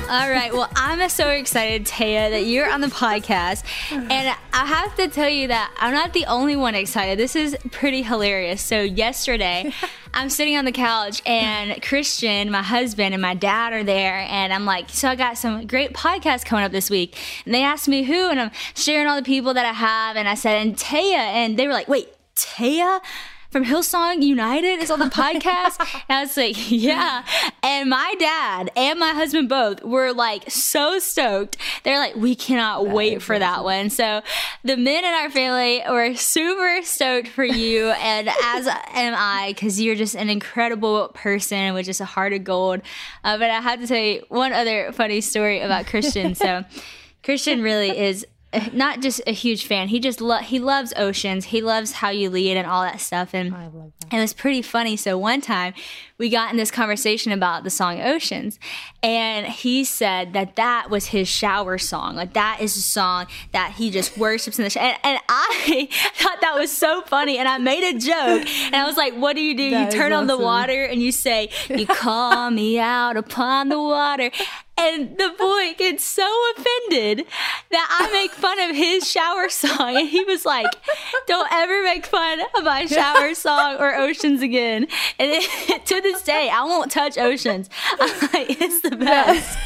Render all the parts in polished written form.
All right. Well, I'm so excited, Taya, that you're on the podcast. And I have to tell you that I'm not the only one excited. This is pretty hilarious. So yesterday, I'm sitting on the couch and Christian, my husband, and my dad are there. And I'm like, so I got some great podcasts coming up this week. And they asked me who, and I'm sharing all the people that I have. And I said, and Taya. And they were like, wait, Taya from Hillsong United is on the podcast? And I was like, yeah. And my dad and my husband both were like so stoked. They're like, we cannot wait for that one. So the men in our family were super stoked for you, and as am I, because you're just an incredible person with just a heart of gold. But I have to tell you one other funny story about Christian. So Christian really is not just a huge fan. He just he loves oceans. He loves how you lead and all that stuff. And I love that. It was pretty funny. So one time we got in this conversation about the song Oceans, and he said that was his shower song. Like, that is a song that he just worships in the shower. And I thought that was so funny, and I made a joke. And I was like, what do? You turn on the water and you say, you call me out upon the water. And the boy gets so offended that I make fun of his shower song. And he was like, don't ever make fun of my shower song or Oceans again. And to this day, I won't touch Oceans. I'm like, it's the best.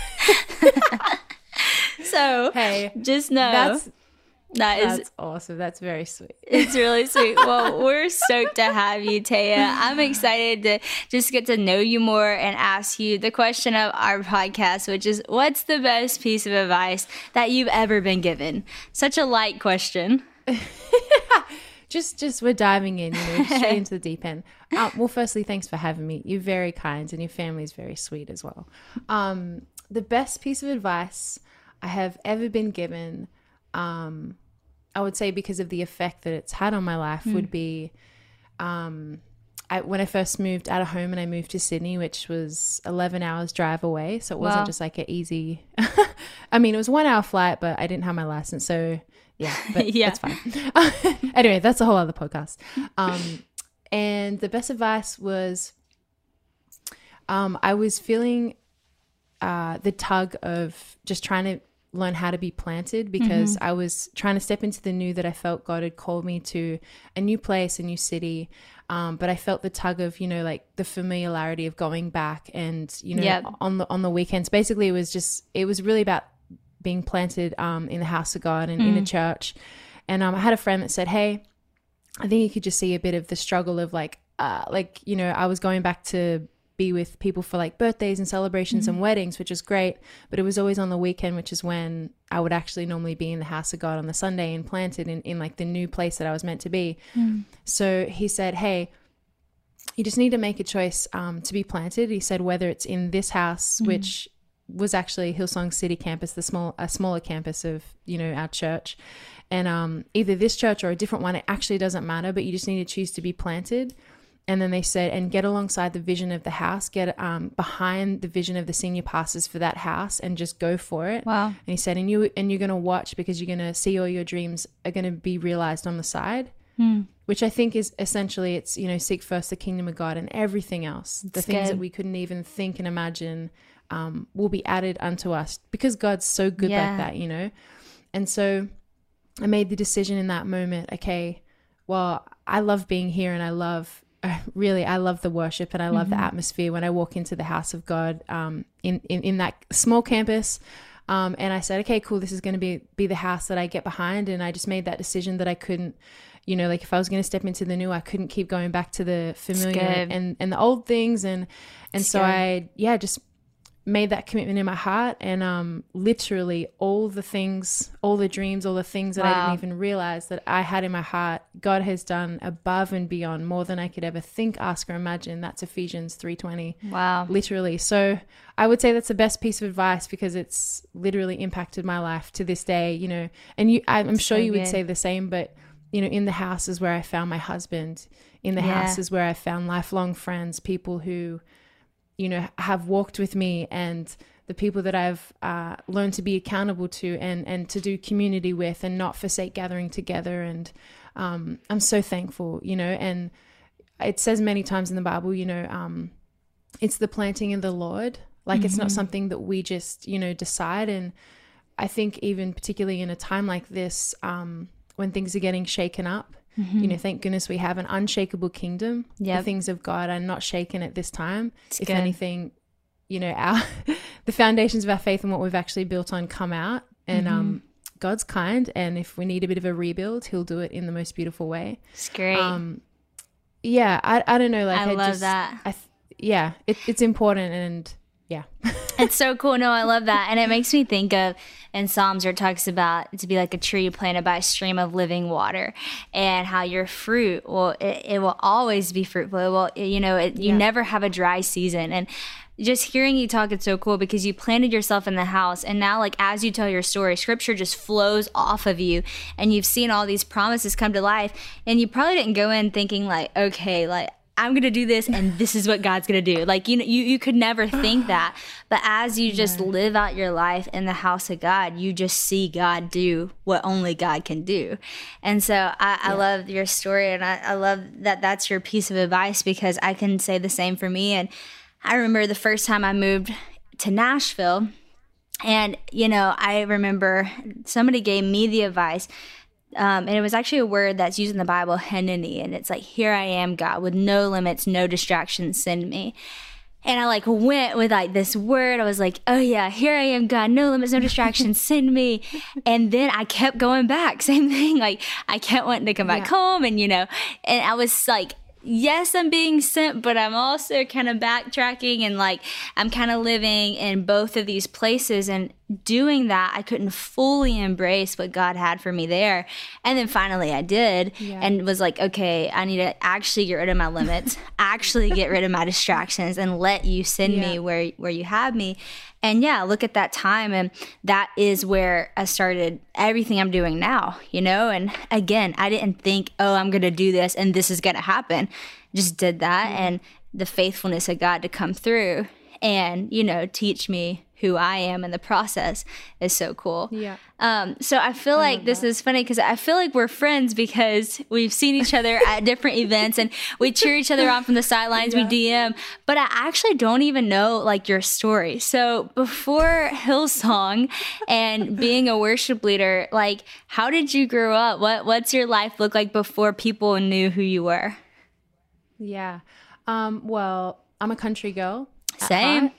So, hey, just know that's awesome. That's very sweet. It's really sweet. Well, we're stoked to have you, Taya. I'm excited to just get to know you more and ask you the question of our podcast, which is, what's the best piece of advice that you've ever been given? Such a light question. Just we're diving in, straight into the deep end. Well, firstly, thanks for having me. You're very kind, and your family is very sweet as well. The best piece of advice I have ever been given, I would say, because of the effect that it's had on my life, would be when I first moved out of home and I moved to Sydney, which was 11 hours drive away. So it wasn't just like an easy, I mean, it was 1 hour flight, but I didn't have my license. So yeah, but that's fine. Anyway, that's a whole other podcast. And the best advice was, I was feeling the tug of just trying to learn how to be planted, because I was trying to step into the new that I felt God had called me to, a new place, a new city. But I felt the tug of, like the familiarity of going back and, on the weekends. Basically, it was really about being planted in the house of God and in a church. And I had a friend that said, hey, I think you could just see a bit of the struggle of I was going back to be with people for like birthdays and celebrations and weddings, which is great, but it was always on the weekend, which is when I would actually normally be in the house of God on the Sunday and planted in like the new place that I was meant to be. So he said, hey, you just need to make a choice to be planted. He said, whether it's in this house, which was actually Hillsong City campus, a smaller campus of, our church, and either this church or a different one, it actually doesn't matter, but you just need to choose to be planted. And then they said, and get alongside the vision of the house, get behind the vision of the senior pastors for that house, and just go for it. Wow. And he said, and you're going to watch, because you're going to see all your dreams are going to be realized on the side, which I think is essentially, it's, seek first the kingdom of God, and everything else, the things that we couldn't even think and imagine will be added unto us, because God's so good like that, And so I made the decision in that moment, okay, well, I love being here, and I love the worship, and I love the atmosphere when I walk into the house of God in that small campus. And I said, okay, cool, this is going to be the house that I get behind. And I just made that decision that I couldn't, if I was going to step into the new, I couldn't keep going back to the familiar and the old things. And so I just made that commitment in my heart, and literally all the things, all the dreams, all the things that I didn't even realize that I had in my heart, God has done above and beyond, more than I could ever think, ask, or imagine. That's Ephesians 3:20. Wow. Literally. So I would say that's the best piece of advice, because it's literally impacted my life to this day, and I'm sure you would say the same, but in the house is where I found my husband. In the house is where I found lifelong friends, people who have walked with me, and the people that I've learned to be accountable to and to do community with, and not forsake gathering together. And I'm so thankful, and it says many times in the Bible, it's the planting of the Lord Like it's not something that we just, decide. And I think even particularly in a time like this, when things are getting shaken up, thank goodness we have an unshakable kingdom. The things of God are not shaken at this time. If anything, the foundations of our faith and what we've actually built on come out, and God's kind. And if we need a bit of a rebuild, he'll do it in the most beautiful way. It's great. I don't know. Like I love that. It's important. And yeah. It's so cool. No, I love that. And it makes me think of, in Psalms where it talks about to be like a tree planted by a stream of living water, and how your fruit it will always be fruitful. It will, you never have a dry season. And just hearing you talk, it's so cool because you planted yourself in the house, and now like as you tell your story, scripture just flows off of you, and you've seen all these promises come to life, and you probably didn't go in thinking like, okay, like I'm going to do this and this is what God's going to do. Like, you could never think that. But as you just live out your life in the house of God, you just see God do what only God can do. And so I love your story, and I love that that's your piece of advice, because I can say the same for me. And I remember the first time I moved to Nashville, and, I remember somebody gave me the advice. And it was actually a word that's used in the Bible, henini, and it's like, here I am, God, with no limits, no distractions, send me. And I like went with like this word. I was like, oh yeah, here I am, God, no limits, no distractions, send me. And then I kept going back, same thing. Like I kept wanting to come back home, and and I was like, yes, I'm being sent, but I'm also kind of backtracking, and like I'm kind of living in both of these places. And doing that, I couldn't fully embrace what God had for me there. And then finally I did, and was like, okay, I need to actually get rid of my limits, actually get rid of my distractions, and let you send me where you have me. And look at that time. And that is where I started everything I'm doing now, And again, I didn't think, oh, I'm going to do this and this is going to happen. Just did that. And the faithfulness of God to come through and, teach me who I am in the process is so cool. Yeah. So I feel like this is funny because I feel like we're friends because we've seen each other at different events, and we cheer each other on from the sidelines, we DM, but I actually don't even know like your story. So before Hillsong and being a worship leader, like how did you grow up? What's your life look like before people knew who you were? Yeah. Well, I'm a country girl. Same.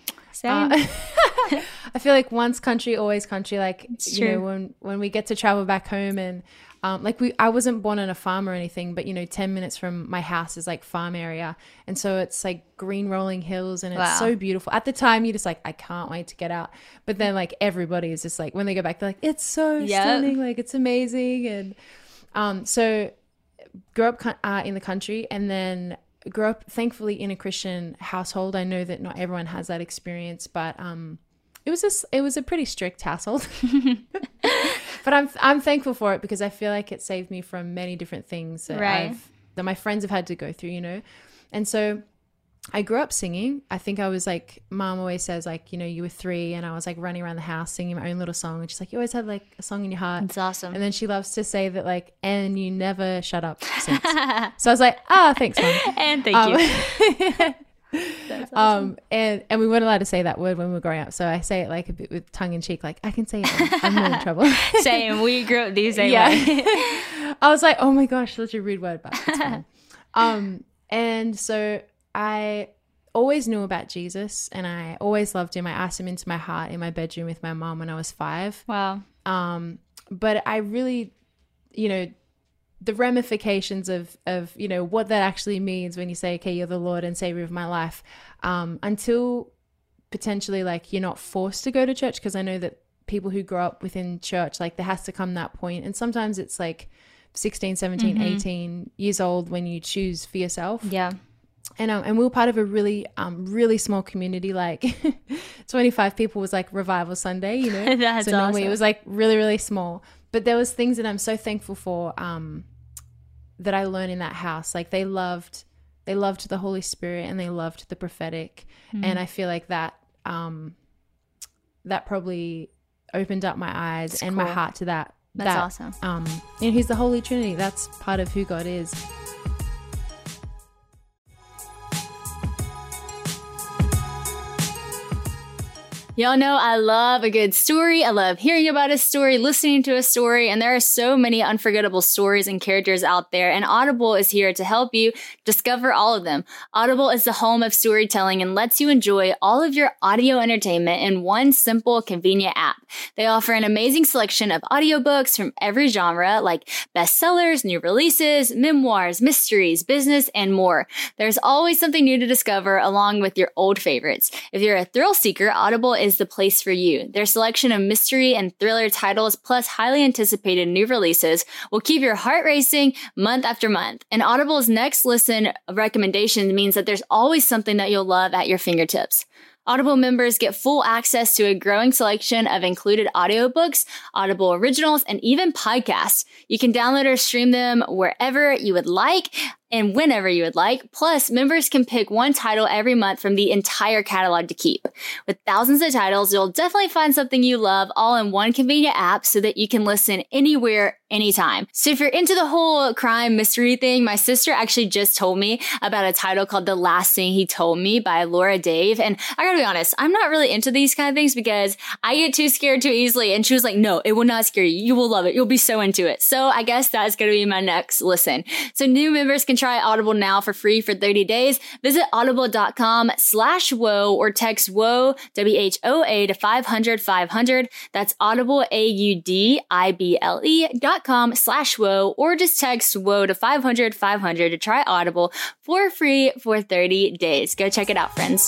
I feel like once country, always country. Like, when we get to travel back home, and I wasn't born on a farm or anything, but 10 minutes from my house is like farm area. And so it's like green rolling hills, and it's so beautiful. At the time, you're just like, I can't wait to get out. But then like everybody is just like, when they go back, they're like, it's so stunning. Like it's amazing. And so grew up in the country, and then grew up thankfully in a Christian household. I know that not everyone has that experience, but it was a pretty strict household. But I'm thankful for it because I feel like it saved me from many different things that my friends have had to go through, And so I grew up singing. I think I was like, Mom always says like, you were 3, and I was like running around the house singing my own little song, and she's like, you always had like a song in your heart. It's awesome. And then she loves to say that like, and you never shut up since. So I was like, thanks, Mom. And thank you. That's awesome. And we weren't allowed to say that word when we were growing up, so I say it like a bit with tongue in cheek, like I can say it. I'm not in trouble. Same. We grew up the same way. I was like, oh my gosh, such a rude word, but it's fine. And so I always knew about Jesus, and I always loved him. I asked him into my heart in my bedroom with my mom when I was 5. Wow. But I really, the ramifications of what that actually means when you say, okay, you're the Lord and Savior of my life, until potentially like you're not forced to go to church, because I know that people who grow up within church, like there has to come that point, and sometimes it's like 16, 17, 18 years old when you choose for yourself. Yeah. And we were part of a really small community, like 25 people was like Revival Sunday, That's so normally awesome. It was like really, really small. But there was things that I'm so thankful for that I learned in that house. Like they loved the Holy Spirit, and they loved the prophetic. And I feel like that that probably opened up my eyes and my heart to that. That's awesome. He's the Holy Trinity. That's part of who God is. Y'all know I love a good story. I love hearing about a story, listening to a story, and there are so many unforgettable stories and characters out there, and Audible is here to help you discover all of them. Audible is the home of storytelling and lets you enjoy all of your audio entertainment in one simple, convenient app. They offer an amazing selection of audiobooks from every genre, like bestsellers, new releases, memoirs, mysteries, business, and more. There's always something new to discover along with your old favorites. If you're a thrill seeker, Audible is the place for you. Their selection of mystery and thriller titles plus highly anticipated new releases will keep your heart racing month after month. And Audible's next listen recommendation means that there's always something that you'll love at your fingertips. Audible members get full access to a growing selection of included audiobooks, Audible originals, and even podcasts. You can download or stream them wherever you would like and whenever you would like. Plus, members can pick one title every month from the entire catalog to keep. With thousands of titles, you'll definitely find something you love all in one convenient app so that you can listen anywhere, anytime. So if you're into the whole crime mystery thing, my sister actually just told me about a title called The Last Thing He Told Me by Laura Dave. And I gotta be honest, I'm not really into these kind of things because I get too scared too easily. And she was like, no, it will not scare you. You will love it. You'll be so into it. So I guess that's gonna be my next listen. So new members can try Audible now for free for 30 days. Visit audible.com/whoa or text whoa, WHOA to 500-500. That's audible, audible.com/whoa or just text whoa to 500-500 to try Audible for free for 30 days. Go check it out, friends.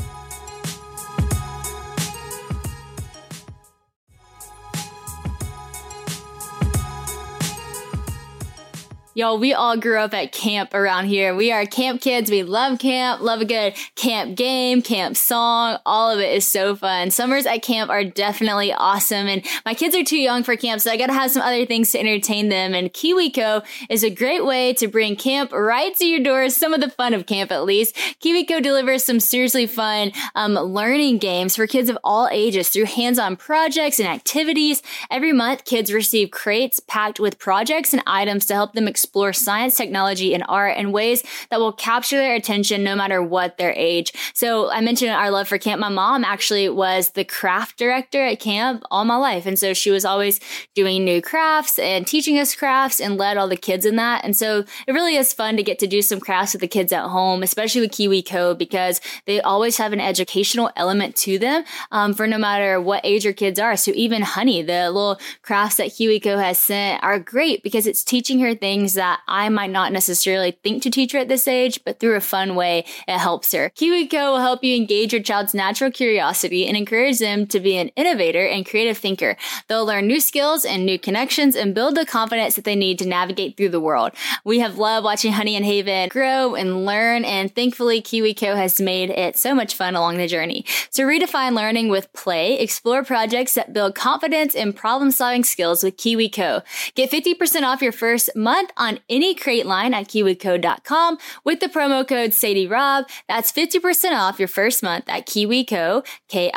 Y'all, we all grew up at camp around here. We are camp kids. We love camp, love a good camp game, camp song. All of it is so fun. Summers at camp are definitely awesome. And my kids are too young for camp, so I got to have some other things to entertain them. And KiwiCo is a great way to bring camp right to your door. Some of the fun of camp, at least. KiwiCo delivers some seriously fun learning games for kids of all ages through hands-on projects and activities. Every month, kids receive crates packed with projects and items to help them explore science, technology, and art in ways that will capture their attention no matter what their age. So I mentioned our love for camp. My mom actually was the craft director at camp all my life. And so she was always doing new crafts and teaching us crafts and led all the kids in that. And so it really is fun to get to do some crafts with the kids at home, especially with KiwiCo, because they always have an educational element to them for no matter what age your kids are. So even Honey, the little crafts that KiwiCo has sent are great because it's teaching her things that I might not necessarily think to teach her at this age, but through a fun way, it helps her. KiwiCo will help you engage your child's natural curiosity and encourage them to be an innovator and creative thinker. They'll learn new skills and new connections and build the confidence that they need to navigate through the world. We have loved watching Honey and Haven grow and learn, and thankfully KiwiCo has made it so much fun along the journey. So redefine learning with play, explore projects that build confidence and problem-solving skills with KiwiCo. Get 50% off your first month on any crate line at KiwiCo.com with the promo code SadieRob. That's 50% off your first month at KiwiCo,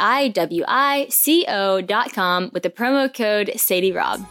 KiwiCo.com with the promo code SadieRob.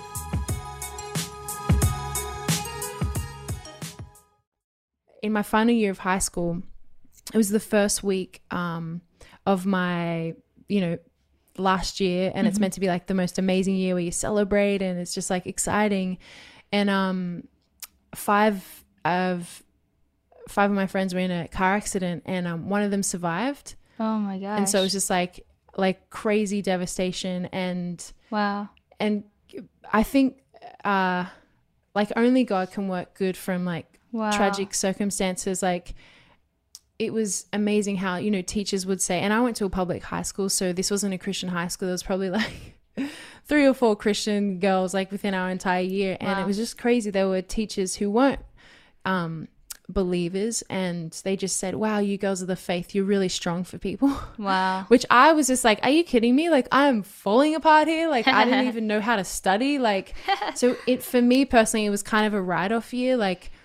In my final year of high school, it was the first week of my, last year, and it's meant to be like the most amazing year where you celebrate and it's just like exciting. And five of my friends were in a car accident, and one of them survived. Oh my gosh. And so it was just like crazy devastation. And wow. And I think only God can work good from tragic circumstances. It was amazing how, teachers would say, and I went to a public high school, so this wasn't a Christian high school. There was probably 3 or 4 Christian girls within our entire year. And it was just crazy. There were teachers who weren't believers, and they just said, wow, you girls of the faith, you're really strong for people. Wow. Which I was just like, are you kidding me? I'm falling apart here. I didn't even know how to study. So for me personally, it was kind of a write-off year.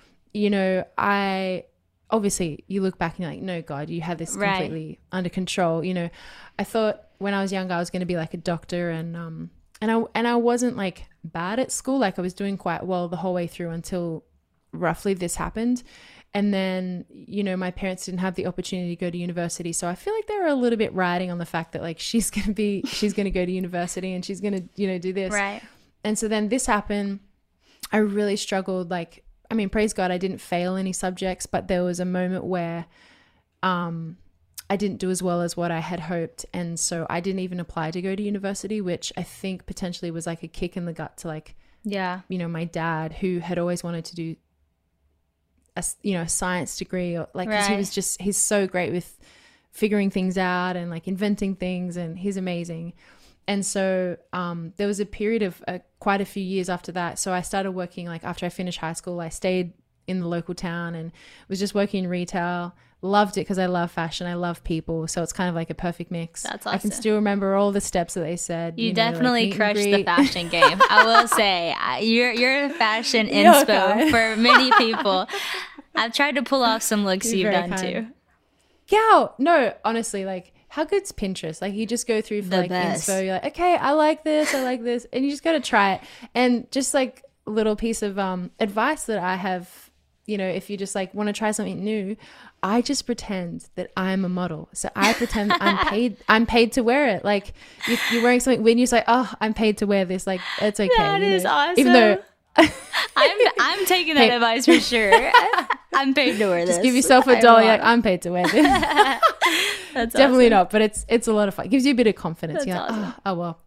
I obviously you look back and you're like, no, God, you had this completely under control. I thought when I was younger, I was going to be a doctor, and I wasn't bad at school. I was doing quite well the whole way through until roughly this happened. And then, you know, my parents didn't have the opportunity to go to university. So I feel like they were a little bit riding on the fact that like she's going to go to university and she's going to, you know, do this. Right. And so then this happened. I really struggled. Like, I mean, praise God, I didn't fail any subjects, but there was a moment where I didn't do as well as what I had hoped. And so I didn't even apply to go to university, which I think potentially was like a kick in the gut to like, yeah, you know, my dad, who had always wanted to do a science degree, or like, 'cause he's so great with figuring things out and like inventing things, and he's amazing. And so there was a period of quite a few years after that. So I started working, like after I finished high school, I stayed in the local town and was just working in retail. Loved it because I love fashion. I love people. So it's kind of like a perfect mix. That's awesome. I can still remember all the steps that they said. You know, definitely like crushed the fashion game. I will say you're a fashion inspo for many people. I've tried to pull off some looks you've done too. Yeah, no, honestly, like how good's Pinterest? Like you just go through for like inspo. You're like, okay, I like this, and you just got to try it. And just like a little piece of advice that I have, you know, if you just like want to try something new, I just pretend that I'm a model. So I pretend I'm paid to wear it. Like you're wearing something when you say, oh, I'm paid to wear this. Like it's okay. That is awesome. Even though I'm taking that advice for sure. I'm paid to wear this. Just give yourself $1. Like, I'm paid to wear this. That's definitely awesome. not, but it's a lot of fun. It gives you a bit of confidence. That's You're like, awesome. oh well.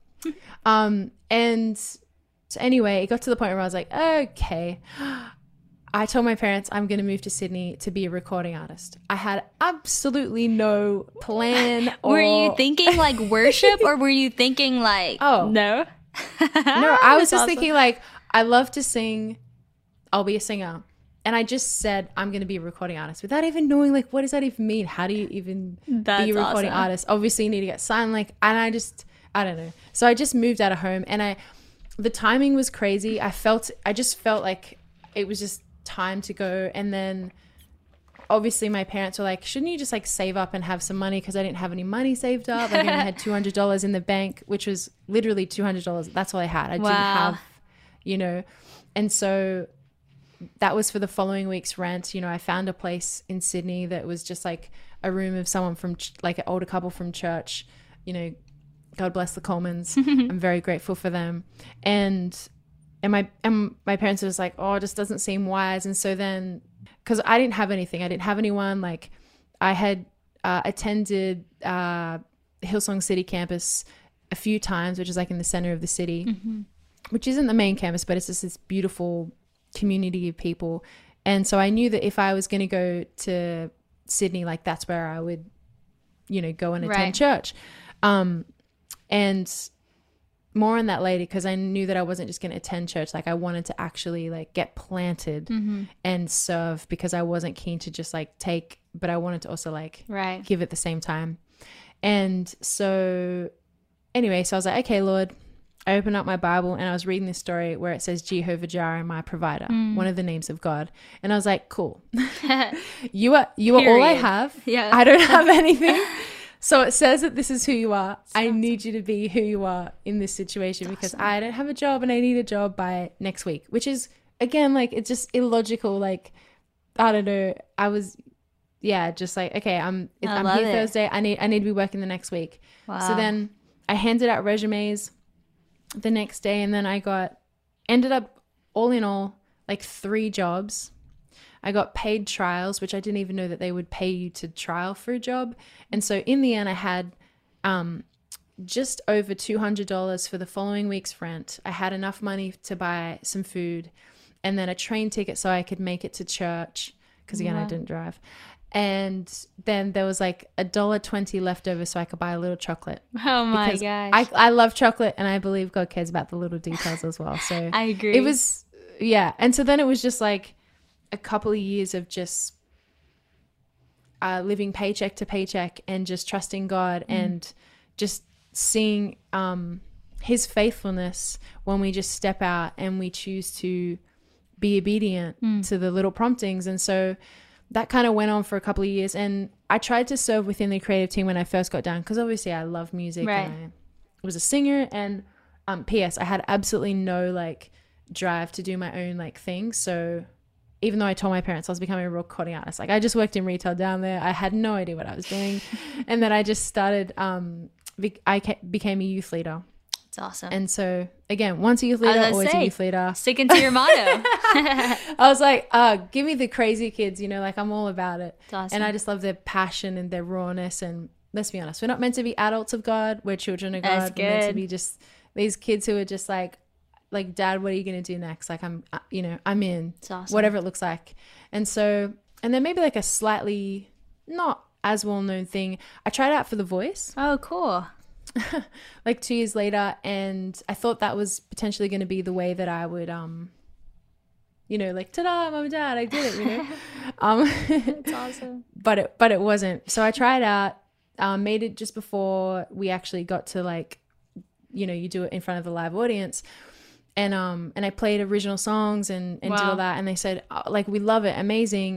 And so anyway, it got to the point where I was like, okay. I told my parents I'm going to move to Sydney to be a recording artist. I had absolutely no plan. Were you thinking like worship, or were you thinking like, oh no? No, I was just thinking like, I love to sing. I'll be a singer. And I just said, I'm going to be a recording artist without even knowing like, what does that even mean? How do you even be a recording artist? Obviously you need to get signed. Like, and I don't know. So I just moved out of home, and the timing was crazy. I just felt like it was just time to go. And then obviously my parents were like, shouldn't you just like save up and have some money? Because I didn't have any money saved up. Like I only had $200 in the bank, which was literally $200. That's all I had. I didn't have, you know. And so that was for the following week's rent. You know, I found a place in Sydney that was just like a room of someone from like an older couple from church. You know, God bless the Colemans. I'm very grateful for them. And my parents were just like, oh, it just doesn't seem wise. And so then, because I didn't have anything, I didn't have anyone. Like I had attended Hillsong City campus a few times, which is like in the center of the city, which isn't the main campus, but it's just this beautiful community of people. And so I knew that if I was going to go to Sydney, like that's where I would, you know, go and attend church. And more on that later, because I knew that I wasn't just going to attend church. Like I wanted to actually like get planted and serve, because I wasn't keen to just like take, but I wanted to also like give at the same time. And so anyway, so I was like, okay, Lord, I opened up my Bible and I was reading this story where it says Jehovah Jireh, my provider, one of the names of God. And I was like, cool. you are all I have. Yeah. I don't have anything. So it says that this is who you are. I need you to be who you are in this situation, because I don't have a job and I need a job by next week, which is, again, like, it's just illogical. Like, I don't know. I was, just like, okay, I'm here Thursday. I need to be working the next week. Wow. So then I handed out resumes the next day, and then ended up all in all, like 3 jobs. I got paid trials, which I didn't even know that they would pay you to trial for a job. And so in the end, I had just over $200 for the following week's rent. I had enough money to buy some food, and then a train ticket so I could make it to church, because again, I didn't drive. And then there was like $1.20 left over so I could buy a little chocolate. Oh my gosh. I love chocolate, and I believe God cares about the little details as well. So I agree. It was, and so then it was just like a couple of years of just living paycheck to paycheck and just trusting God and just seeing his faithfulness when we just step out and we choose to be obedient to the little promptings. And so that kind of went on for a couple of years, and I tried to serve within the creative team when I first got down, because obviously I love music and I was a singer. And P.S. I had absolutely no like drive to do my own like thing. So even though I told my parents I was becoming a recording artist, like I just worked in retail down there. I had no idea what I was doing. And then I just started, became a youth leader. It's awesome. And so again, once a youth leader, always a youth leader. Sticking to your motto. I was like, give me the crazy kids, you know, like I'm all about it. Awesome. And I just love their passion and their rawness. And let's be honest, we're not meant to be adults of God. We're children of God. We're meant to be just these kids who are just like, Dad, what are you going to do next? Like, I'm in. It's awesome. Whatever it looks like. And so, and then maybe like a slightly not as well-known thing. I tried out for The Voice. Oh, cool. Like 2 years later. And I thought that was potentially going to be the way that I would, you know, like, ta-da, mom and dad, I did it, you know? That's awesome. But it wasn't. So I tried out, made it just before we actually got to like, you know, you do it in front of a live audience. And I played original songs and did all that. And they said, oh, like, we love it. Amazing.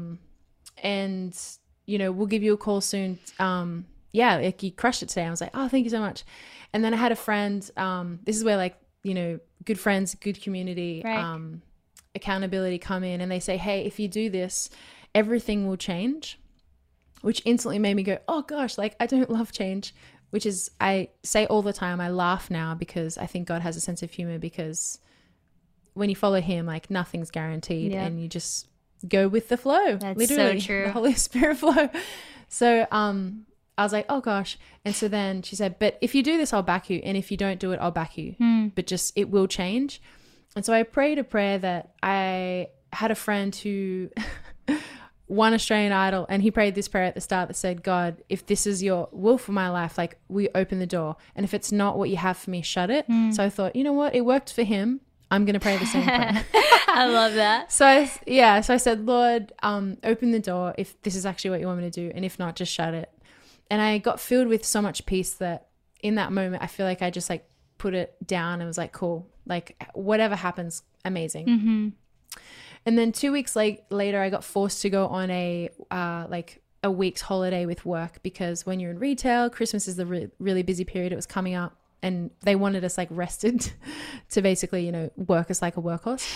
And, you know, we'll give you a call soon. Yeah, like you crushed it today. I was like, oh, thank you so much. And then I had a friend, this is where like, you know, good friends, good community, right. Accountability come in, and they say, hey, if you do this, everything will change, which instantly made me go, oh gosh, like I don't love change. Which is, I say all the time, I laugh now because I think God has a sense of humor, because when you follow him, like nothing's guaranteed and you just go with the flow. That's literally, so true. The Holy Spirit flow. So I was like, oh gosh. And so then she said, but if you do this, I'll back you. And if you don't do it, I'll back you. But just, it will change. And so I prayed a prayer that I had a friend who won Australian Idol, and he prayed this prayer at the start that said, God, if this is your will for my life, like, we open the door, and if it's not what you have for me, shut it. So I thought, you know what, it worked for him, I'm going to pray the same prayer. I love that. So I said, Lord, open the door if this is actually what you want me to do, and if not, just shut it. And I got filled with so much peace that in that moment I feel like I just like put it down and was like, cool, like whatever happens, amazing. And then 2 weeks later, I got forced to go on a week's holiday with work, because when you're in retail, Christmas is the really busy period. It was coming up, and they wanted us like rested to basically, you know, work us like a workhorse.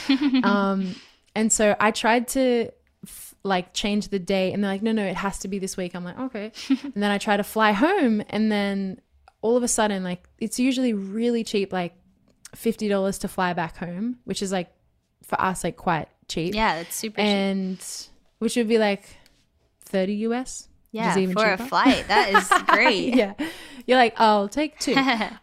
And so I tried to like change the day, and they're like, no, it has to be this week. I'm like, okay. And then I try to fly home, and then all of a sudden, like, it's usually really cheap, like $50 to fly back home, which is like for us like quite cheap. Yeah, that's super cheap. And which would be like 30 US. Yeah, even for cheaper. a flight. That is great. Yeah. You're like, I'll take 2.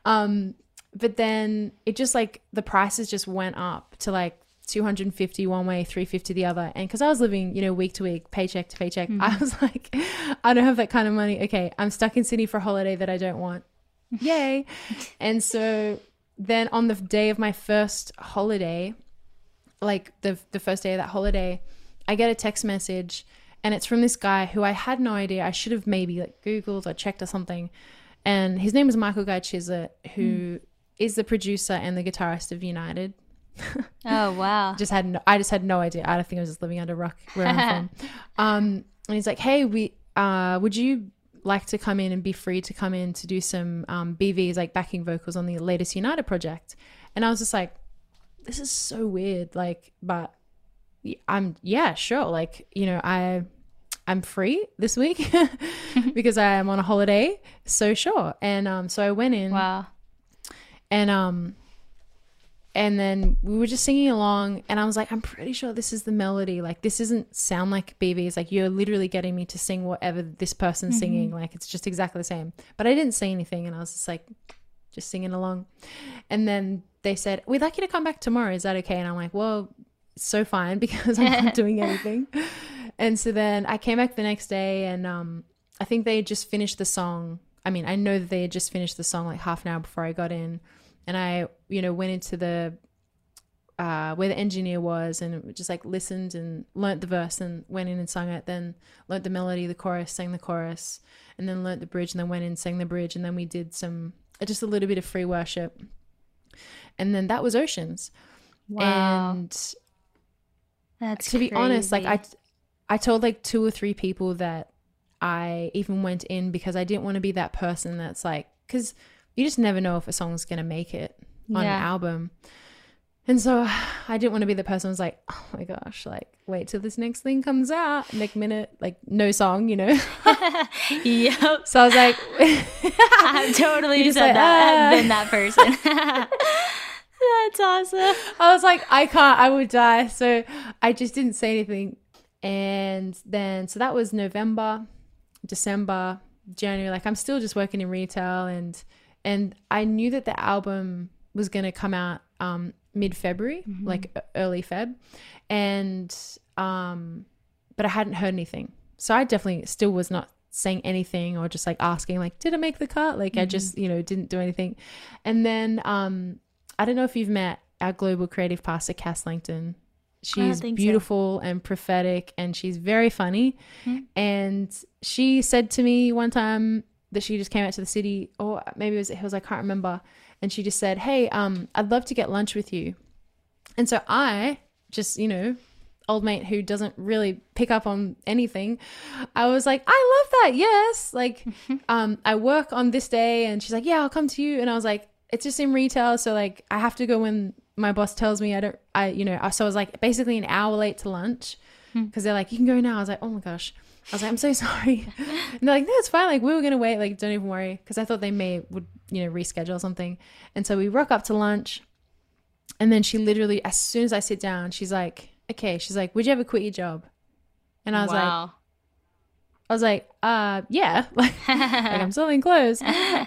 But then it just like the prices just went up to like 250 one way, 350 the other. And because I was living, you know, week to week, paycheck to paycheck, I was like, I don't have that kind of money. Okay, I'm stuck in Sydney for a holiday that I don't want. Yay. And so then on the day of my first holiday, like the first day of that holiday, I get a text message, and it's from this guy who I had no idea. I should have maybe like Googled or checked or something. And his name is Michael Guy Chislett, who is the producer and the guitarist of United. Oh, wow. I just had no idea. I don't think I was just living under a rock where I'm from. And he's like, hey, would you like to come in and be free to come in to do some BVs, like backing vocals on the latest United project? And I was just like, this is so weird. Like, but sure. Like, you know, I'm free this week because I am on a holiday. So sure. And so I went in. Wow. And then we were just singing along, and I was like, I'm pretty sure this is the melody. Like, this doesn't sound like BVs. Like, you're literally getting me to sing whatever this person's singing. Like, it's just exactly the same. But I didn't say anything, and I was just like, just singing along. And then they said, we'd like you to come back tomorrow. Is that okay? And I'm like, well, so fine, because I'm not doing anything. And so then I came back the next day, and I think they had just finished the song. I mean, I know that they had just finished the song like half an hour before I got in. And I, you know, went into the where the engineer was, and just like listened and learnt the verse and went in and sung it, then learnt the melody, the chorus, sang the chorus, and then learnt the bridge, and then went in, sang the bridge, and then we did just a little bit of free worship. And then that was Oceans. Wow. And that's to be crazy. honest, like I told like 2 or 3 people that I even went in, because I didn't want to be that person that's like, because you just never know if a song's going to make it on an album. And so I didn't want to be the person who's like, oh my gosh, like wait till this next thing comes out. Next minute, like no song, you know? Yep. So I was like, I've totally just said like, that. I've been that person. That's awesome. I was like, I can't, I would die. So I just didn't say anything. And then, so that was November, December, January. Like I'm still just working in retail, and I knew that the album was going to come out mid-February, like early Feb. And, but I hadn't heard anything. So I definitely still was not saying anything or just like asking like, did it make the cut? Like I just, you know, didn't do anything. And then, I don't know if you've met our global creative pastor, Cass Langton. She's beautiful and prophetic, and she's very funny. And she said to me one time that she just came out to the city, or maybe it was hills, I can't remember. And she just said, hey, I'd love to get lunch with you. And so I just, you know, old mate who doesn't really pick up on anything, I was like, I love that. Yes. Like, I work on this day. And she's like, yeah, I'll come to you. And I was like, it's just in retail. So like, I have to go when my boss tells me so I was like basically an hour late to lunch because they're like, you can go now. I was like, oh my gosh. I was like, I'm so sorry. And they're like, no, it's fine. Like we were going to wait. Like, don't even worry. Cause I thought they would, you know, reschedule something. And so we rock up to lunch, and then she literally, as soon as I sit down, she's like, okay. She's like, would you ever quit your job? And I was like, yeah, like I'm selling clothes.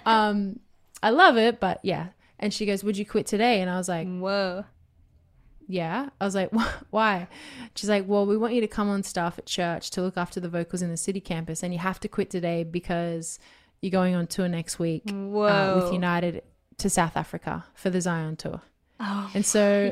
I love it, but yeah. And she goes, would you quit today? And I was like, whoa. Yeah. I was like, why? She's like, well, we want you to come on staff at church to look after the vocals in the city campus, and you have to quit today because you're going on tour next week with United to South Africa for the Zion tour. Oh, and so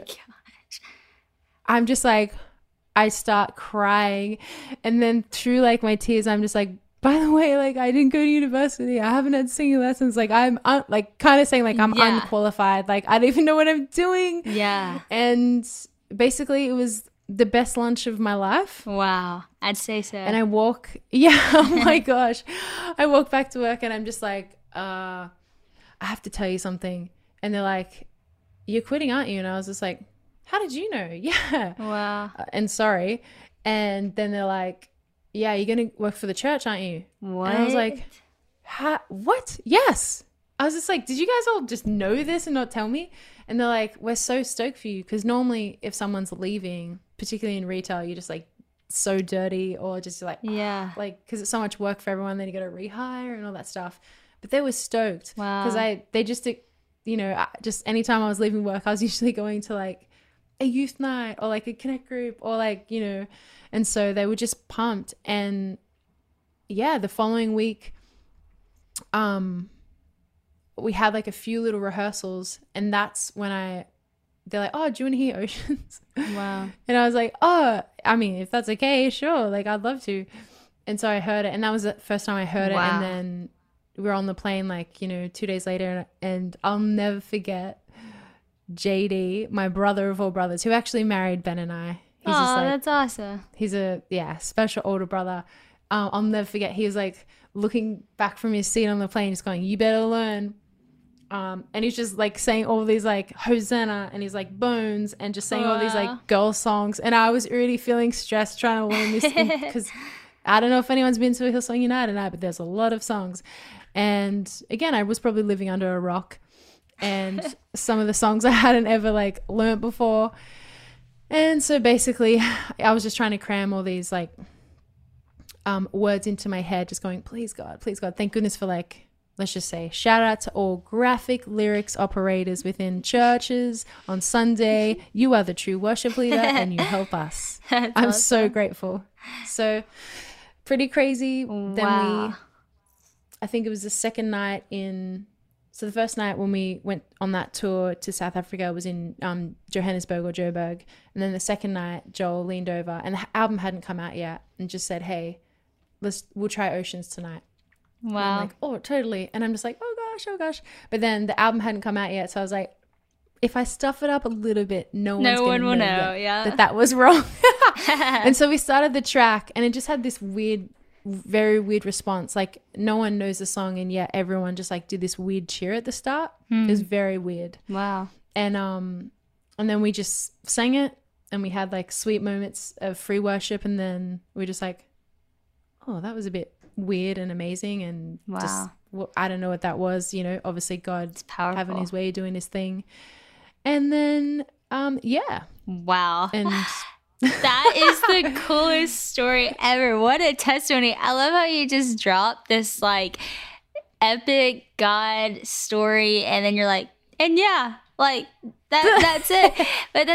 I'm just like, I start crying, and then through like my tears, I'm just like, by the way, like I didn't go to university. I haven't had singing lessons. Like I'm like kind of saying like I'm unqualified. Like I don't even know what I'm doing. Yeah. And basically it was the best lunch of my life. Wow. I'd say so. And I walk, oh my gosh. I walk back to work and I'm just like, I have to tell you something. And they're like, you're quitting, aren't you? And I was just like, how did you know? Yeah. Wow. And sorry. And then they're like, yeah, you're going to work for the church, aren't you? What? And I was like, what? Yes. I was just like, did you guys all just know this and not tell me? And they're like, we're so stoked for you. Because normally if someone's leaving, particularly in retail, you're just like so dirty, or just like, yeah, like, because it's so much work for everyone. Then you got to rehire and all that stuff. But they were stoked. Wow. Because they just, you know, just anytime I was leaving work, I was usually going to like a youth night or like a connect group or like, you know, and so they were just pumped. And yeah, the following week, we had like a few little rehearsals, and that's when they're like, oh, do you want to hear Oceans? Wow. And I was like, oh, I mean, if that's okay, sure. Like, I'd love to. And so I heard it, and that was the first time I heard it. And then we were on the plane, like, you know, 2 days later, and I'll never forget JD, my brother of all brothers, who actually married Ben and I. Oh, like, that's awesome. He's a special older brother. I'll never forget. He was like looking back from his seat on the plane, just going, "You better learn." And he's just like saying all these like Hosanna, and he's like Bones, and just saying all these like girl songs. And I was already feeling stressed trying to learn this because I don't know if anyone's been to a Hillsong United night, but there's a lot of songs. And again, I was probably living under a rock, and some of the songs I hadn't ever like learnt before. And so basically I was just trying to cram all these like words into my head, just going, please God, thank goodness for like, let's just say, shout out to all graphic lyrics operators within churches on Sunday. You are the true worship leader and you help us. I'm awesome. So grateful. So pretty crazy. Wow. Then I think it was the second night so the first night when we went on that tour to South Africa was in Johannesburg or Joburg. And then the second night, Joel leaned over, and the album hadn't come out yet, and just said, hey, we'll try Oceans tonight. Wow. And I'm like, oh, totally. And I'm just like, oh gosh. But then the album hadn't come out yet. So I was like, if I stuff it up a little bit, no one will know that was wrong. And so we started the track, and it just had this very weird response. Like no one knows the song, and yet everyone just like did this weird cheer at the start. It was very weird. Wow. And and then we just sang it, and we had like sweet moments of free worship, and then we were just like, oh, that was a bit weird and amazing, and just, well, I don't know what that was, you know, obviously God's having his way, doing his thing. And then yeah. Wow. And that is the coolest story ever. What a testimony. I love how you just dropped this like epic God story, and then you're like, and yeah, like that's it. But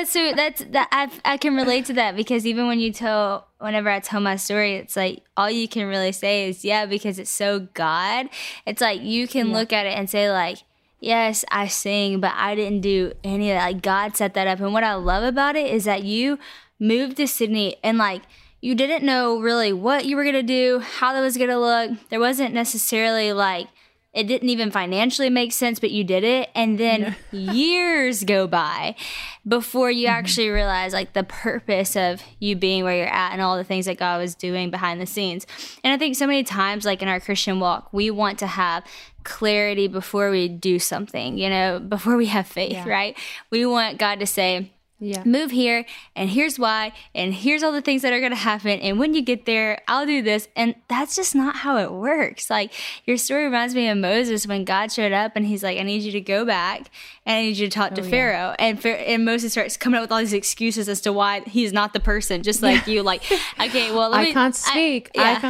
I can relate to that, because even whenever I tell my story, it's like all you can really say is yeah, because it's so God. It's like you can look at it and say like, yes, I sing, but I didn't do any of that. Like God set that up. And what I love about it is that you moved to Sydney and like you didn't know really what you were going to do, how that was going to look. There wasn't necessarily like, it didn't even financially make sense, but you did it. And then years go by before you actually realize like the purpose of you being where you're at and all the things that God was doing behind the scenes. And I think so many times, like in our Christian walk, we want to have clarity before we do something, you know, before we have faith, right? We want God to say, move here, and here's why, and here's all the things that are going to happen, and when you get there, I'll do this. And that's just not how it works. Like your story reminds me of Moses when God showed up and he's like, I need you to go back and I need you to talk to Pharaoh. And Moses starts coming up with all these excuses as to why he's not the person, just like you, like, okay, well, I can't speak.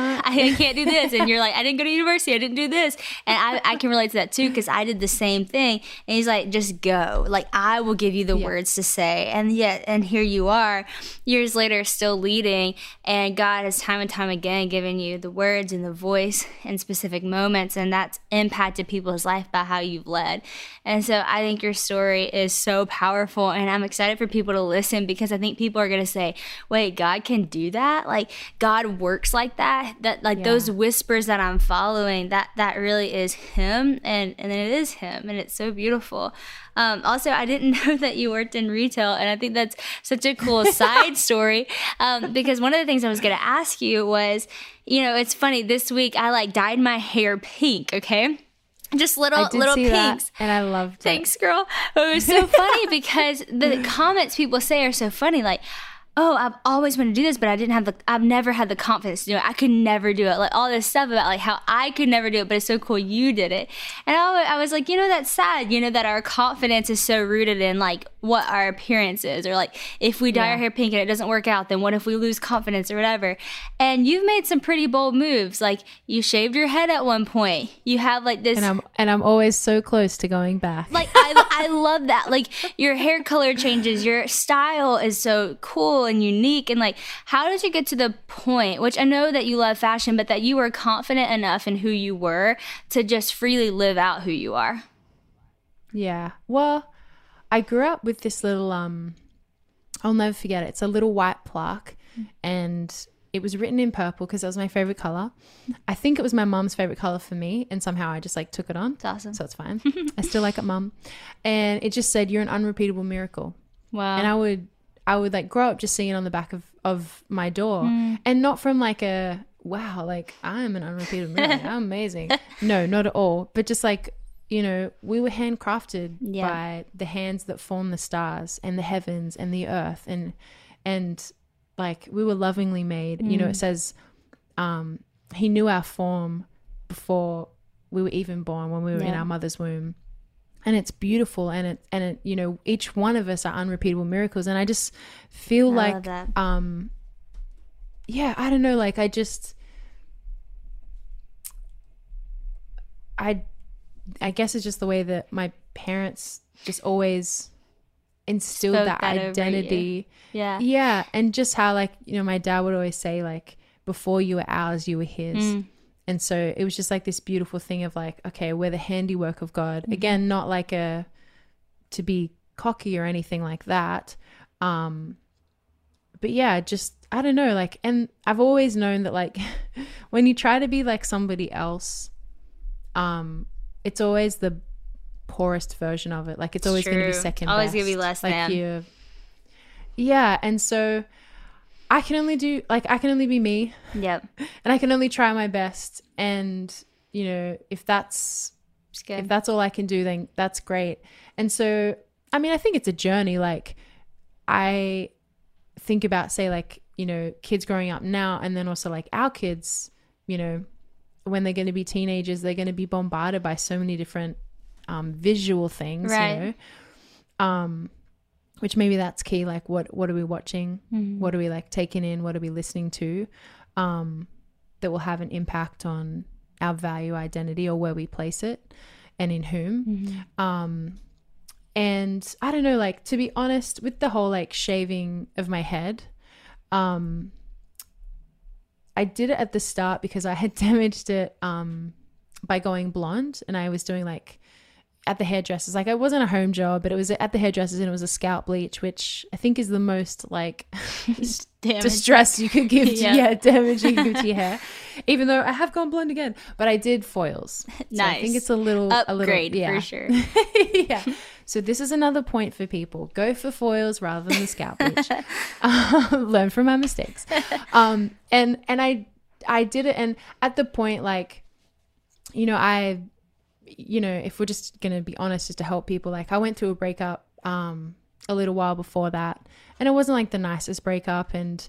I can't do this. And you're like, I didn't go to university, I didn't do this. And I can relate to that too, because I did the same thing. And he's like, just go. Like, I will give you the words to say. And here you are, years later, still leading, and God has time and time again given you the words and the voice in specific moments, and that's impacted people's life by how you've led. And so I think your story is so powerful, and I'm excited for people to listen, because I think people are going to say, wait, God can do that? Like, God works like that? That like those whispers that I'm following, that really is Him, and it is Him, and it's so beautiful. Also, I didn't know that you worked in retail, and I think that's such a cool side story, because one of the things I was going to ask you was, you know, it's funny, this week I like dyed my hair pink, okay? Just little pinks. That, and I loved it. Thanks, girl. It was so funny because the comments people say are so funny, like, oh, I've always wanted to do this, but I've never had the confidence to do it. I could never do it. Like all this stuff about like how I could never do it, but it's so cool you did it. And I was like, you know, that's sad, you know, that our confidence is so rooted in like what our appearance is, or like if we dye our hair pink and it doesn't work out, then what if we lose confidence or whatever? And you've made some pretty bold moves. Like you shaved your head at one point. You have like this. And I'm always so close to going back. Like I love that. Like your hair color changes, your style is so cool and unique. And like, how did you get to the point, which I know that you love fashion, but that you were confident enough in who you were to just freely live out who you are? Yeah. Well, I grew up with this little, I'll never forget it. It's a little white plaque, and it was written in purple because that was my favorite color. I think it was my mom's favorite color for me, and somehow I just like took it on. It's awesome. So it's fine. I still like it, Mom. And it just said, "You're an unrepeatable miracle." Wow. And I would like grow up just seeing it on the back of my door, and not from like a wow, like I'm an unrepeatable miracle, I'm amazing. No, not at all. But just like, you know, we were handcrafted by the hands that form the stars and the heavens and the earth, and like we were lovingly made. You know, it says He knew our form before we were even born, when we were in our mother's womb. And it's beautiful, and it, you know, each one of us are unrepeatable miracles. And I just feel I don't know, like I guess it's just the way that my parents just always instilled that identity. Yeah. And just how, like, you know, my dad would always say, like, before you were ours, you were his. And so it was just like this beautiful thing of like, okay, we're the handiwork of God. Again, not like to be cocky or anything like that. But yeah, just, I don't know, like, and I've always known that like when you try to be like somebody else, it's always the poorest version of it. Like it's always going to be second best. Always going to be less like than. Yeah. And so I can only be me. Yep. And I can only try my best. And, you know, if that's all I can do, then that's great. And so I mean, I think it's a journey. Like, I think about, say, like, you know, kids growing up now, and then also like our kids, you know, when they're going to be teenagers, they're going to be bombarded by so many different visual things, right. you know, which maybe that's key. Like, what are we watching? Mm-hmm. What are we like taking in? What are we listening to? That will have an impact on our value identity or where we place it and in whom. Mm-hmm. And I don't know, like, to be honest, with the whole like shaving of my head, I did it at the start because I had damaged it by going blonde, and I was doing like at the hairdressers. Like, it wasn't a home job, but it was at the hairdressers, and it was a scalp bleach, which I think is the most like distress you could give to damage you could give to your hair. Even though I have gone blonde again, but I did foils. Nice. So I think it's a little upgrade, yeah. for sure. Yeah. So this is another point for people. Go for foils rather than the scalp bleach. Learn from our mistakes. And I did it, and at the point, like, you know, if we're just going to be honest, just to help people, like, I went through a breakup a little while before that, and it wasn't like the nicest breakup, and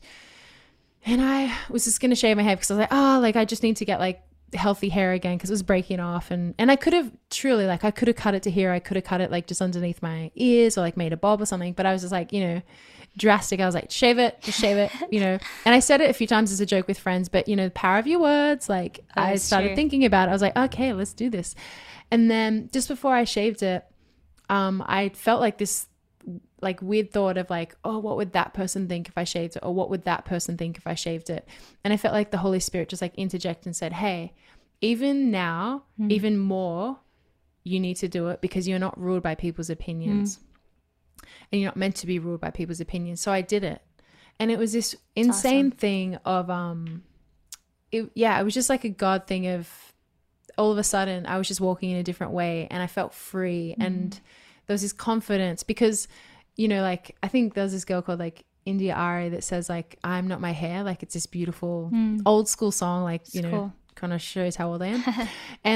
I was just going to shave my head because I was like, oh, like, I just need to get like healthy hair again, because it was breaking off, and I could have truly, like, I could have cut it to here, I could have cut it like just underneath my ears, or like made a bob or something, but I was just like, you know, drastic. I was like, just shave it, you know. And I said it a few times as a joke with friends, but, you know, the power of your words, like, I started thinking about it. I was like, okay, let's do this. And then just before I shaved it, I felt like this like weird thought of like, oh, what would that person think if I shaved it? Or what would that person think if I shaved it? And I felt like the Holy Spirit just like interjected and said, hey, even now, even more, you need to do it, because you're not ruled by people's opinions. And you're not meant to be ruled by people's opinions. So I did it. And it was this insane thing of, it was just like a God thing of, all of a sudden I was just walking in a different way, and I felt free. And there was this confidence, because, you know, like, I think there was this girl called like India Ari that says like, I'm not my hair. Like, it's this beautiful old school song, like, you know, cool. Kind of shows how old I am.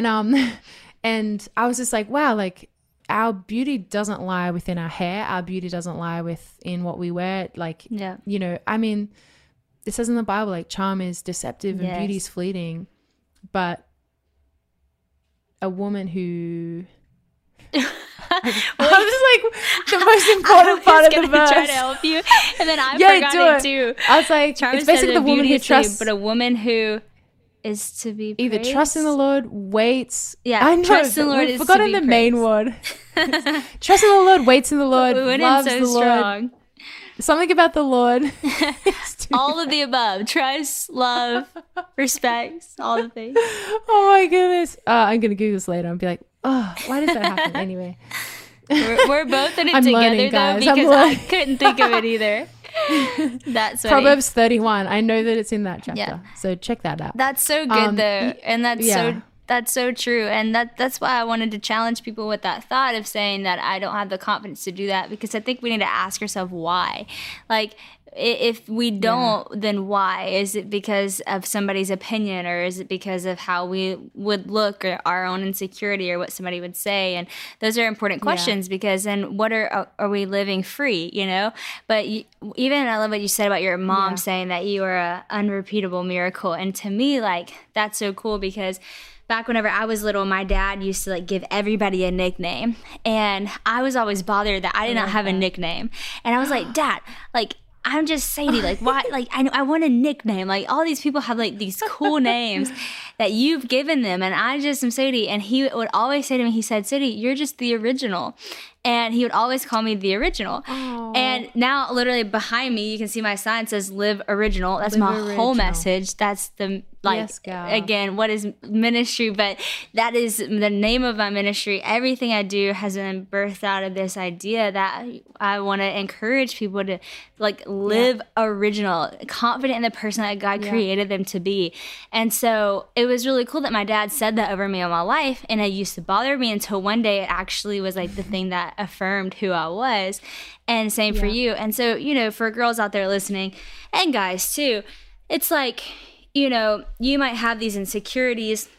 And I was just like, wow, like, our beauty doesn't lie within our hair. Our beauty doesn't lie within what we wear. Like, you know, I mean, it says in the Bible, like, charm is deceptive and beauty is fleeting. But a woman who... I was like, the most important part of the verse. I was try to help you, and then I forgot it too. I was like, charm, it's basically the woman who trusts... But a woman who... is to be praised. Either trust in the Lord, waits. Yeah, I know, trust in the Lord is forgotten to be the main word. Trust in the Lord, waits in the Lord, loves the Lord. Something about the Lord. All of the above. Trust, love, respects, all the things. Oh my goodness. I'm going to Google this later and be like, oh, why does that happen? Anyway. We're both in it together, though, because I couldn't think of it either. That's funny. Proverbs 31. I know that it's in that chapter, so check that out. That's so good, though, and that's so true, and that's why I wanted to challenge people with that thought of saying that I don't have the confidence to do that, because I think we need to ask ourselves why. Like, if we don't, then why? Is it because of somebody's opinion, or is it because of how we would look, or our own insecurity, or what somebody would say? And those are important questions, because then what are we living free, you know? But even I love what you said about your mom saying that you are an unrepeatable miracle. And to me, like, that's so cool, because back whenever I was little, my dad used to like give everybody a nickname, and I was always bothered that I did not have a nickname. And I was like, Dad, like, I'm just Sadie. Like, why? Like, I want a nickname. Like, all these people have like these cool names that you've given them, and I just am Sadie. And he would always say to me, he said, Sadie, you're just the original. And he would always call me the original. Aww. And now, literally behind me, you can see my sign says "Live Original." That's my whole message. That's the again, what is ministry? But that is the name of my ministry. Everything I do has been birthed out of this idea that I want to encourage people to like live original, confident in the person that God created them to be. And so it was really cool that my dad said that over me all my life, and it used to bother me until one day it actually was like the thing that affirmed who I was. And same for you. And so, you know, for girls out there listening, and guys too, it's like, you know, you might have these insecurities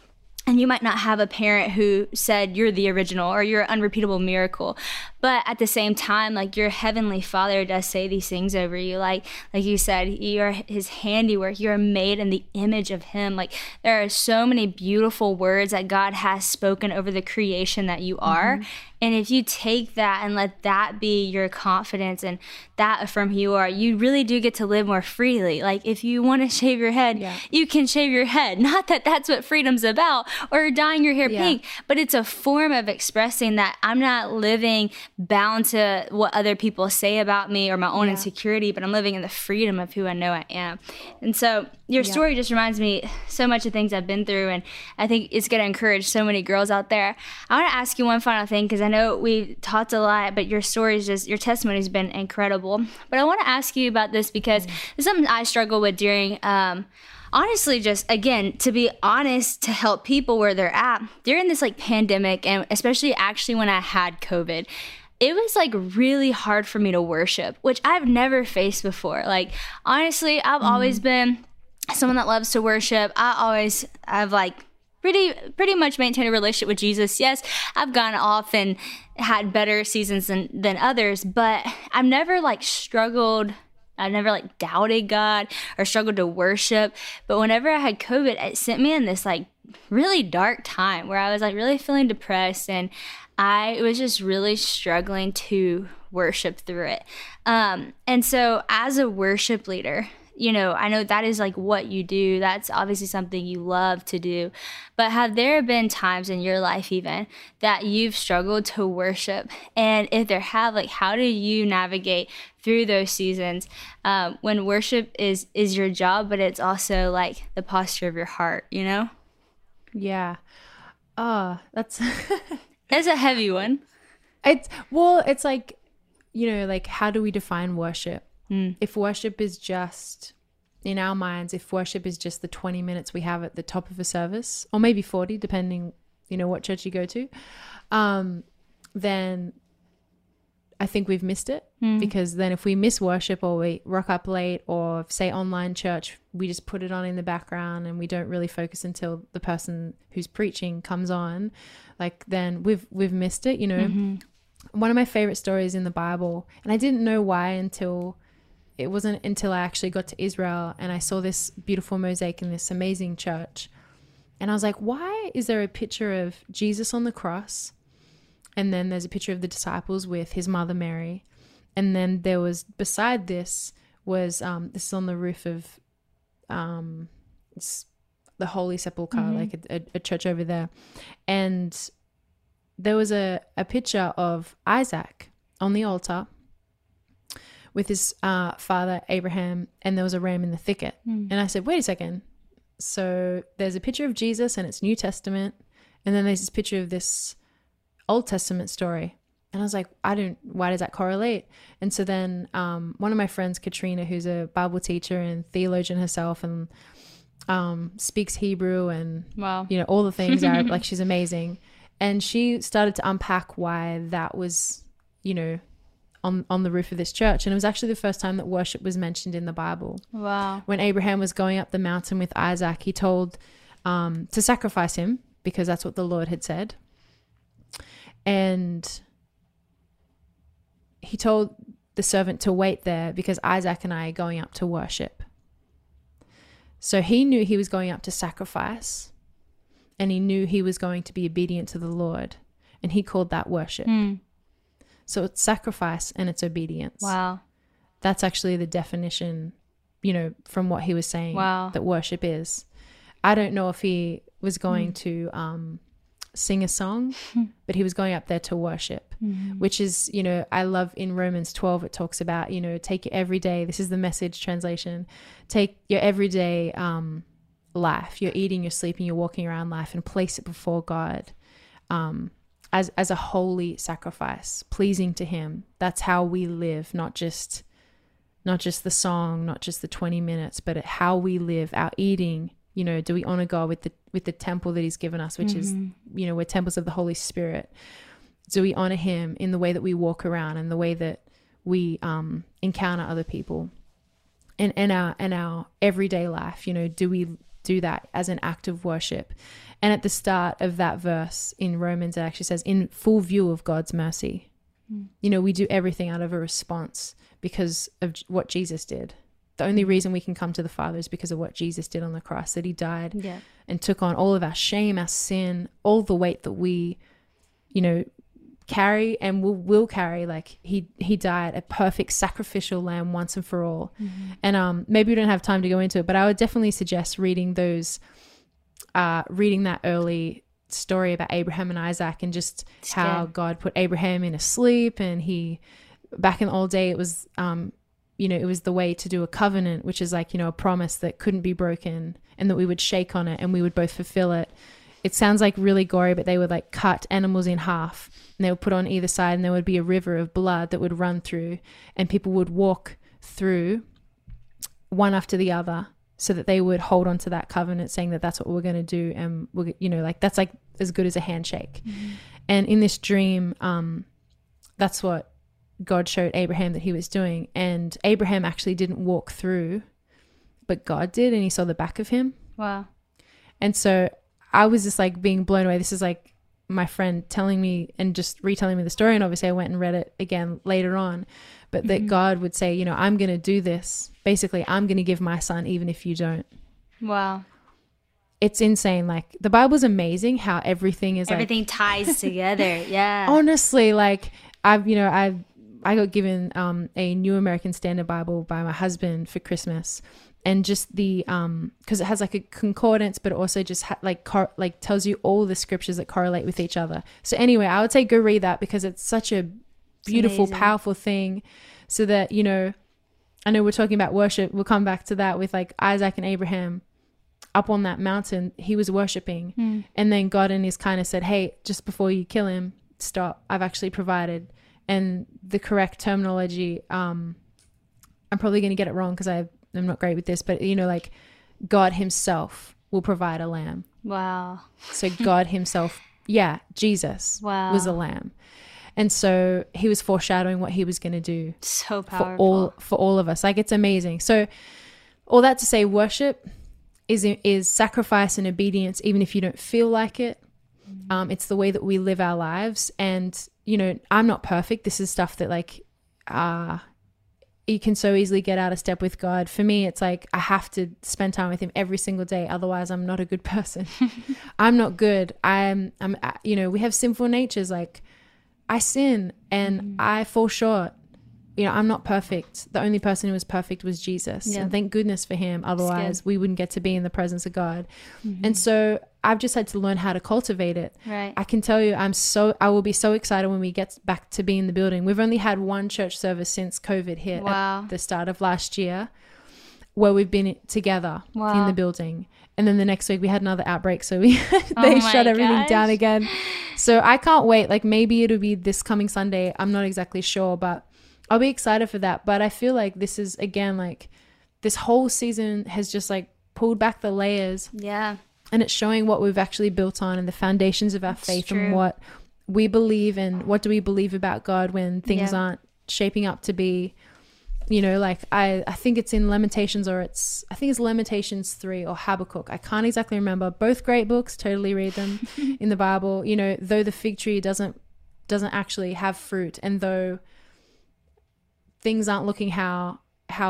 And you might not have a parent who said you're the original or you're an unrepeatable miracle. But at the same time, like, your heavenly Father does say these things over you. Like you said, you're his handiwork. You're made in the image of him. Like, there are so many beautiful words that God has spoken over the creation that you are. And if you take that and let that be your confidence and that affirm who you are, you really do get to live more freely. Like, if you want to shave your head, you can shave your head. Not that that's what freedom's about, or dyeing your hair pink, but it's a form of expressing that I'm not living bound to what other people say about me or my own insecurity, but I'm living in the freedom of who I know I am. And so your story just reminds me so much of things I've been through, and I think it's going to encourage so many girls out there. I want to ask you one final thing, because I know we talked a lot, but your testimony has been incredible. But I want to ask you about this because it's something I struggle with during, honestly, just, again, to be honest, to help people where they're at during this, like, pandemic, and especially actually when I had COVID. It was, like, really hard for me to worship, which I've never faced before. Like, honestly, I've always been someone that loves to worship. I've like pretty much maintained a relationship with Jesus. Yes, I've gone off and had better seasons than others, but I've never, like, struggled. I've never, like, doubted God or struggled to worship. But whenever I had COVID, it sent me in this, like, really dark time where I was, like, really feeling depressed, and I was just really struggling to worship through it. And so as a worship leader, you know, I know that is, like, what you do. That's obviously something you love to do. But have there been times in your life even that you've struggled to worship? And if there have, like, how do you navigate through those seasons when worship is your job, but it's also, like, the posture of your heart, you know? Yeah. Oh, that's... That's a heavy one. It's like, you know, like, how do we define worship? If worship is just, in our minds, if worship is just the 20 minutes we have at the top of a service, or maybe 40, depending, you know, what church you go to, then I think we've missed it. Because then if we miss worship, or we rock up late, or say online church, we just put it on in the background and we don't really focus until the person who's preaching comes on, like, then we've missed it, you know. One of my favorite stories in the Bible, and I didn't know why it wasn't until I actually got to Israel and I saw this beautiful mosaic in this amazing church. And I was like, why is there a picture of Jesus on the cross? And then there's a picture of the disciples with his mother Mary. And then there was, beside this was, this is on the roof of it's the Holy Sepulchre, like a church over there. And there was a picture of Isaac on the altar with his father Abraham, and there was a ram in the thicket. And I said, wait a second. So there's a picture of Jesus and it's New Testament, and then there's this picture of this Old Testament story. And I was like, why does that correlate? And so then one of my friends, Katrina, who's a Bible teacher and theologian herself, and speaks Hebrew and, you know, all the things, Arab, like, she's amazing. And she started to unpack why that was, you know, on the roof of this church. And it was actually the first time that worship was mentioned in the Bible. Wow. When Abraham was going up the mountain with Isaac, he told to sacrifice him, because that's what the Lord had said. And he told the servant to wait there because Isaac and I are going up to worship. So he knew he was going up to sacrifice, and he knew he was going to be obedient to the Lord, and he called that worship. So it's sacrifice and it's obedience. Wow. That's actually the definition, you know, from what he was saying, that worship is. I don't know if he was going to sing a song, but he was going up there to worship, which is, you know, I love in Romans 12, it talks about, you know, take your everyday, this is the Message translation, take your everyday life, you're eating, you're sleeping, you're walking around life, and place it before God as a holy sacrifice, pleasing to him. That's how we live, not just the song, not just the 20 minutes, but how we live, our eating. You know, do we honor God with the temple that he's given us, which is, you know, we're temples of the Holy Spirit. Do we honor him in the way that we walk around and the way that we encounter other people and our everyday life? You know, do do that as an act of worship. And at the start of that verse in Romans, it actually says, in full view of God's mercy. You know, we do everything out of a response because of what Jesus did. The only reason we can come to the Father is because of what Jesus did on the cross, that he died and took on all of our shame, our sin, all the weight that we, you know, carry and will carry. Like he died a perfect sacrificial lamb once and for all. And maybe we don't have time to go into it, but I would definitely suggest reading that early story about Abraham and Isaac, and just how God put Abraham in a sleep. And he, back in the old day, it was you know, it was the way to do a covenant, which is like, you know, a promise that couldn't be broken, and that we would shake on it and we would both fulfill it. It sounds like really gory, but they would like cut animals in half and they would put on either side, and there would be a river of blood that would run through, and people would walk through one after the other, so that they would hold on to that covenant, saying that that's what we're going to do. And we're, you know, like that's like as good as a handshake. And in this dream, that's what God showed Abraham that he was doing. And Abraham actually didn't walk through, but God did, and he saw the back of him. Wow. And so I was just like being blown away. This is like my friend telling me and just retelling me the story. And obviously I went and read it again later on, but that God would say, you know, I'm going to do this. Basically, I'm going to give my son, even if you don't. Wow. It's insane. Like the Bible's amazing how everything ties together. Yeah. Honestly, like I got given a New American Standard Bible by my husband for Christmas, and just the because it has like a concordance, but also just like tells you all the scriptures that correlate with each other. So anyway, I would say go read that, because it's such a beautiful, powerful thing. So that, you know, I know we're talking about worship. We'll come back to that with like Isaac and Abraham up on that mountain. He was worshiping, and then God in his kindness said, hey, just before you kill him, stop. I've actually provided. And the correct terminology, I'm probably going to get it wrong because I'm not great with this, but you know, like God himself will provide a lamb. Wow. So God himself, Jesus was a lamb. And so he was foreshadowing what he was going to do. So powerful. For all of us. Like it's amazing. So all that to say, worship is sacrifice and obedience, even if you don't feel like it. It's the way that we live our lives. And, you know, I'm not perfect. This is stuff that like, you can so easily get out of step with God. For me, it's like, I have to spend time with him every single day. Otherwise I'm not a good person. I'm not good. I'm, you know, we have sinful natures. Like I sin and I fall short. You know, I'm not perfect. The only person who was perfect was Jesus. And thank goodness for him. Otherwise we wouldn't get to be in the presence of God. And so I've just had to learn how to cultivate it. Right. I can tell you, I will be so excited when we get back to be in the building. We've only had one church service since COVID hit at the start of last year, where we've been together in the building. And then the next week we had another outbreak. So they shut everything down again. So I can't wait. Like maybe it'll be this coming Sunday. I'm not exactly sure, but I'll be excited for that. But I feel like this is, again, like this whole season has just like pulled back the layers. Yeah. And it's showing what we've actually built on and the foundations of our faith and what we believe and what do we believe about God when things aren't shaping up to be, you know, like I think it's in Lamentations, or I think it's Lamentations 3 or Habakkuk. I can't exactly remember. Both great books, totally read them in the Bible. You know, though the fig tree doesn't actually have fruit, and though things aren't looking how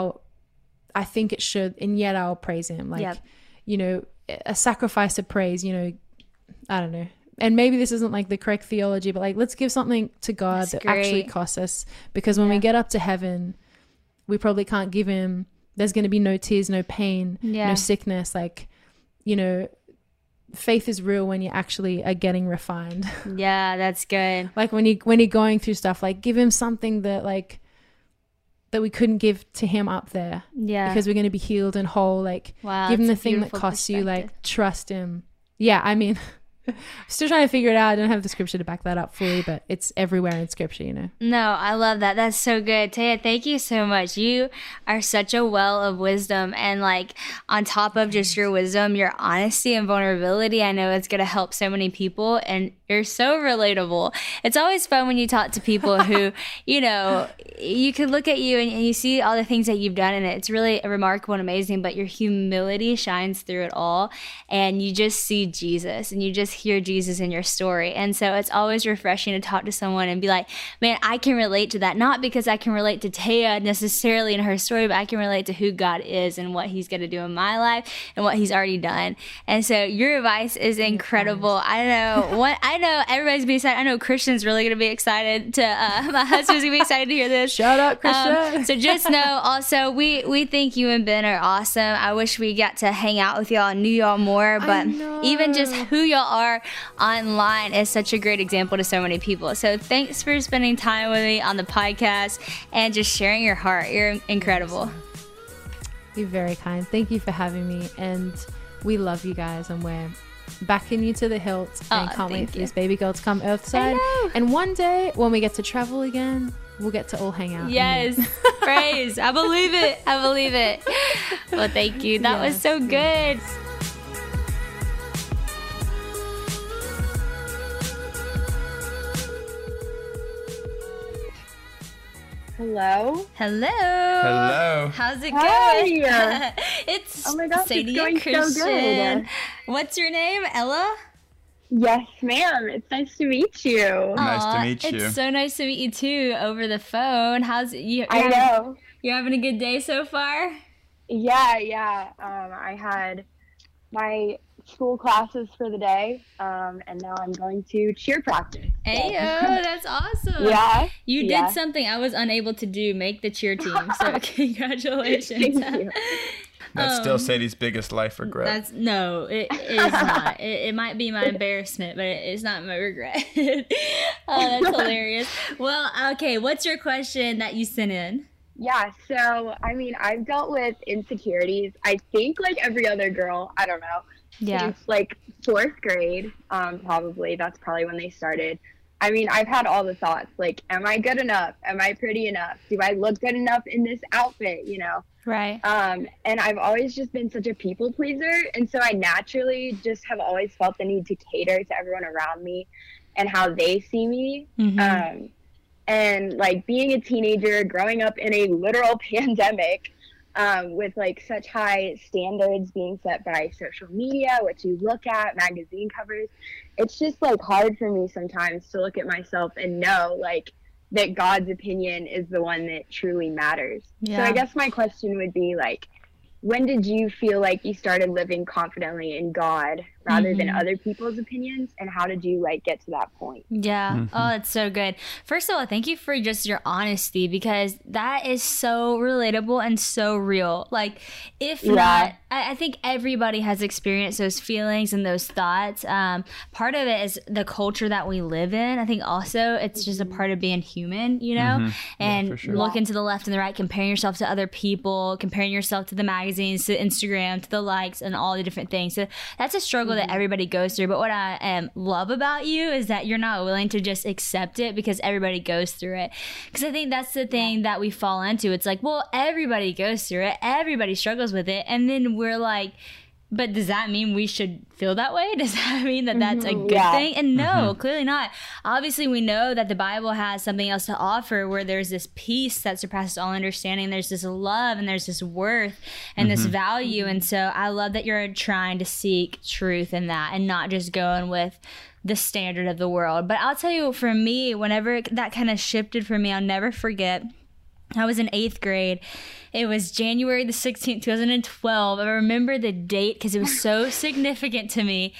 I think it should, and yet I'll praise him. Like, you know, a sacrifice of praise, you know, I don't know. And maybe this isn't like the correct theology, but like, let's give something to God that actually costs us, because when we get up to heaven, we probably can't give him, there's going to be no tears, no pain, no sickness. Like, you know, faith is real when you actually are getting refined. Yeah, that's good. Like when you're going through stuff, like give him something that like, that we couldn't give to him up there. Yeah. Because we're going to be healed and whole. Like, give him the thing that costs you, like, trust him. Yeah, I mean, I'm still trying to figure it out. I don't have the scripture to back that up fully, but it's everywhere in scripture, you know. No, I love that. That's so good. Taya, thank you so much. You are such a well of wisdom. And like on top of just your wisdom, your honesty and vulnerability, I know it's going to help so many people. And You're so relatable. It's always fun when you talk to people who, you know, you can look at you and you see all the things that you've done, and it's really remarkable and amazing, but your humility shines through it all, and you just see Jesus and you just hear Jesus in your story. And so it's always refreshing to talk to someone and be like, man, I can relate to that. Not because I can relate to Taya necessarily in her story, but I can relate to who God is and what he's going to do in my life and what he's already done. And so your advice is incredible. I know everybody's be excited. I know Christian's really going to be excited to, my husband's going to be excited to hear this. Shout out, Christian. So just know also, we think you and Ben are awesome. I wish we got to hang out with y'all and knew y'all more, but even just who y'all are online is such a great example to so many people. So thanks for spending time with me on the podcast and just sharing your heart. You're incredible. You're very kind. Thank you for having me, and we love you guys, and we're backing you to the hilt, and can't wait for this baby girl to come earthside. And one day when we get to travel again, we'll get to all hang out. Yes. Praise. I believe it. I believe it. Well, thank you. That was so good. Hello. How's it Hi. going? It's oh my gosh, Sadie it's going Christian. so good. What's your name, Ella? Yes, ma'am. It's nice to meet you. Nice to meet you. It's so nice to meet you too over the phone. How's you? I know. You're having a good day so far? Yeah. I had my school classes for the day, and now I'm going to cheer practice. Hey, that's awesome. Yeah. You did something I was unable to do, make the cheer team. So congratulations. Thank you. That's still Sadie's biggest life regret. It is not. It might be my embarrassment, but it's not my regret. That's hilarious. Well, okay, what's your question that you sent in? Yeah, so, I mean, I've dealt with insecurities, I think like every other girl, I don't know. Yeah. Since like 4th grade, probably. That's probably when they started. I mean, I've had all the thoughts, like, am I good enough? Am I pretty enough? Do I look good enough in this outfit, you know? Right. And I've always just been such a people pleaser. And so I naturally just have always felt the need to cater to everyone around me and how they see me. Mm-hmm. And like being a teenager, growing up in a literal pandemic, with like such high standards being set by social media, what you look at, magazine covers, it's just like hard for me sometimes to look at myself and know like that God's opinion is the one that truly matters. Yeah. So I guess my question would be like, when did you feel like you started living confidently in God rather than other people's opinions, and how did you like get to that point? Yeah. Oh, that's so good. First of all, thank you for just your honesty, because that is so relatable and so real. Like, if not, I think everybody has experienced those feelings and those thoughts. Part of it is the culture that we live in. I think also it's just a part of being human, you know, and looking to the left and the right, comparing yourself to other people, comparing yourself to the magazines, to Instagram, to the likes and all the different things. So that's a struggle that everybody goes through. But what I love about you is that you're not willing to just accept it because everybody goes through it. Because I think that's the thing that we fall into. It's like, well, everybody goes through it. Everybody struggles with it. And then we're like, but does that mean we should feel that way? Does that mean that that's a good thing? And no, clearly not. Obviously, we know that the Bible has something else to offer, where there's this peace that surpasses all understanding. There's this love and there's this worth and this value. And so I love that you're trying to seek truth in that and not just going with the standard of the world. But I'll tell you, for me, whenever that kind of shifted for me, I'll never forget. I was in 8th grade. It was January the 16th, 2012. I remember the date because it was so significant to me.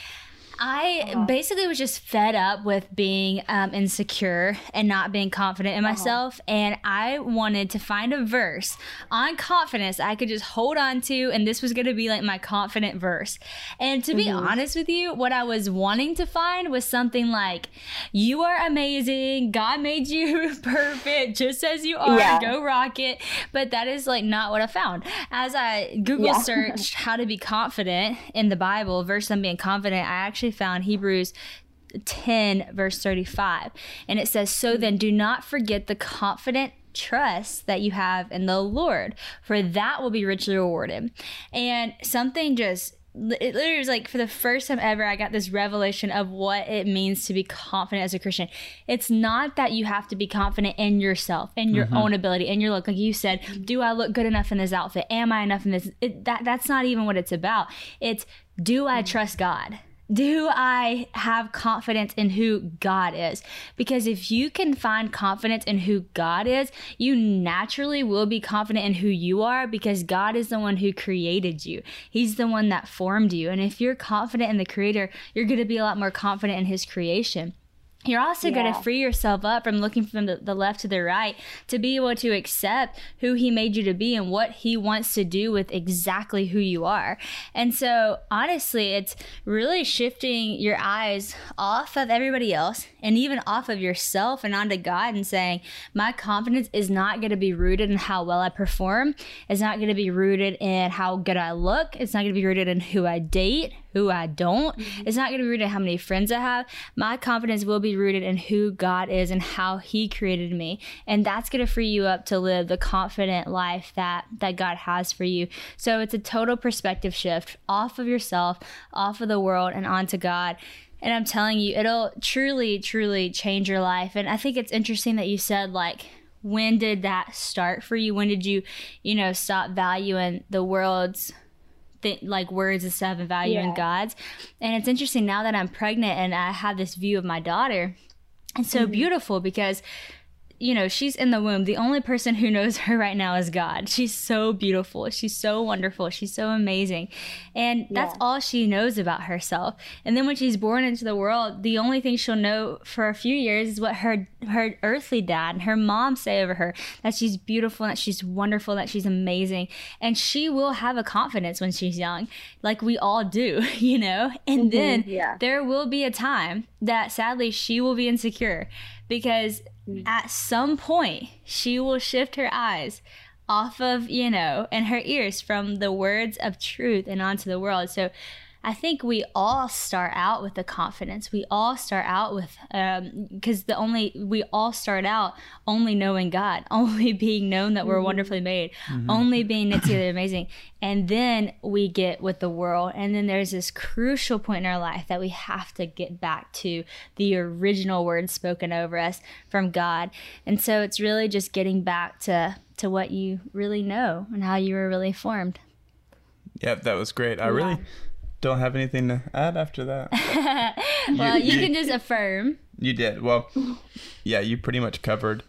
I basically was just fed up with being insecure and not being confident in myself. And I wanted to find a verse on confidence I could just hold on to. And this was going to be like my confident verse. And to be honest with you, what I was wanting to find was something like, you are amazing. God made you perfect just as you are. Yeah. Go rock it. But that is like not what I found. As I Google searched how to be confident in the Bible, verse on being confident, I actually found Hebrews 10 verse 35, and it says, so then do not forget the confident trust that you have in the Lord, for that will be richly rewarded. And something just it literally was like for the first time ever, I got this revelation of what it means to be confident as a Christian. It's not that you have to be confident in yourself, in your own ability, in your look. Like you said, do I look good enough in this outfit? Am I enough in this? That's not even what it's about. It's, do I trust God? Do I have confidence in who God is? Because if you can find confidence in who God is, you naturally will be confident in who you are, because God is the one who created you. He's the one that formed you. And if you're confident in the Creator, you're going to be a lot more confident in His creation. You're also going to free yourself up from looking from the left to the right to be able to accept who He made you to be and what He wants to do with exactly who you are. And so, honestly, it's really shifting your eyes off of everybody else and even off of yourself and onto God, and saying, my confidence is not going to be rooted in how well I perform. It's not going to be rooted in how good I look. It's not going to be rooted in who I date, who I don't. It's not going to be rooted in how many friends I have. My confidence will be rooted in who God is and how He created me. And that's going to free you up to live the confident life that God has for you. So it's a total perspective shift off of yourself, off of the world, and onto God. And I'm telling you, it'll truly, truly change your life. And I think it's interesting that you said, like, when did that start for you? When did you, stop valuing the world's like words and stuff and valuing God's? And it's interesting now that I'm pregnant and I have this view of my daughter. It's so beautiful because, she's in the womb. The only person who knows her right now is God. She's so beautiful. She's so wonderful. She's so amazing. And that's all she knows about herself. And then when she's born into the world, the only thing she'll know for a few years is what her earthly dad and her mom say over her, that she's beautiful, that she's wonderful, that she's amazing. And she will have a confidence when she's young, like we all do, And then there will be a time that sadly she will be insecure, because at some point she will shift her eyes off of, and her ears from the words of truth and onto the world. So I think we all start out with the confidence. We all start out with, because we all start out only knowing God, only being known that we're wonderfully made, only being knit together amazing. And then we get with the world. And then there's this crucial point in our life that we have to get back to the original words spoken over us from God. And so it's really just getting back to what you really know and how you were really formed. Yep, that was great. I really don't have anything to add after that. Well, you can just affirm. You did. Well, yeah, you pretty much covered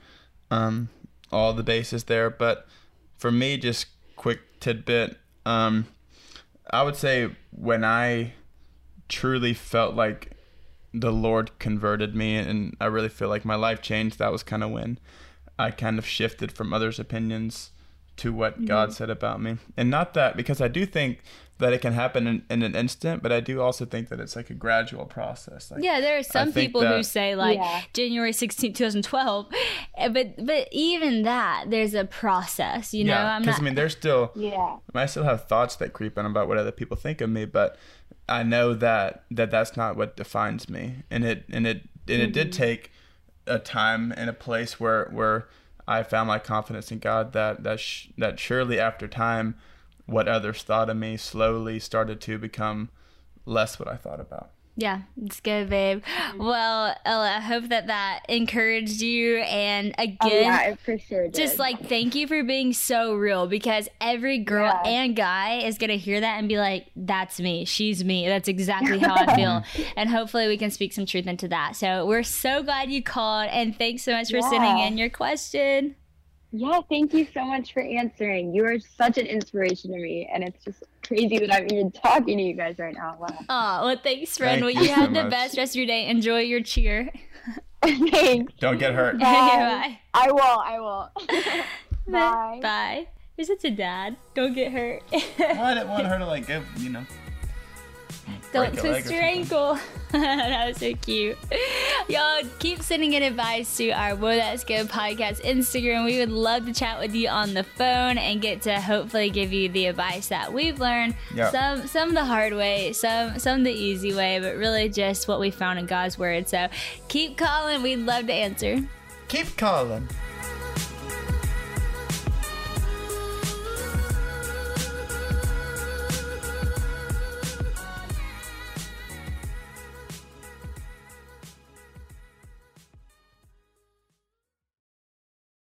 all the bases there. But for me, just quick tidbit, I would say when I truly felt like the Lord converted me and I really feel like my life changed, that was kind of when I kind of shifted from others' opinions to what God said about me. And not that, because I do think that it can happen in an instant, but I do also think that it's like a gradual process. Like, there are some people who say January 16, 2012, but even that, there's a process, you know? Because there's still, I still have thoughts that creep in about what other people think of me, but I know that that's not what defines me. And it did take a time and a place where I found my confidence in God that surely after time, what others thought of me slowly started to become less what I thought about. Yeah, it's good, babe. Well, Ella, I hope that encouraged you. And again, it for sure did. Just thank you for being so real, because every girl and guy is going to hear that and be like, that's me. She's me. That's exactly how I feel. And hopefully we can speak some truth into that. So we're so glad you called, and thanks so much for sending in your question. Yeah, thank you so much for answering. You are such an inspiration to me, and it's just crazy that I'm even talking to you guys right now. Wow. Oh, well, thanks, friend. Well, you have the best rest of your day. Enjoy your cheer. Thanks. Don't get hurt. Bye. I will. Bye. Bye. You're such a dad. Don't get hurt. I didn't want her to give, Don't twist your ankle. That was so cute. Y'all keep sending in advice to our Whoa That's Good podcast Instagram. We would love to chat with you on the phone and get to hopefully give you the advice that we've learned. Yep. Some the hard way, some the easy way, but really just what we found in God's word. So keep calling. We'd love to answer. Keep calling.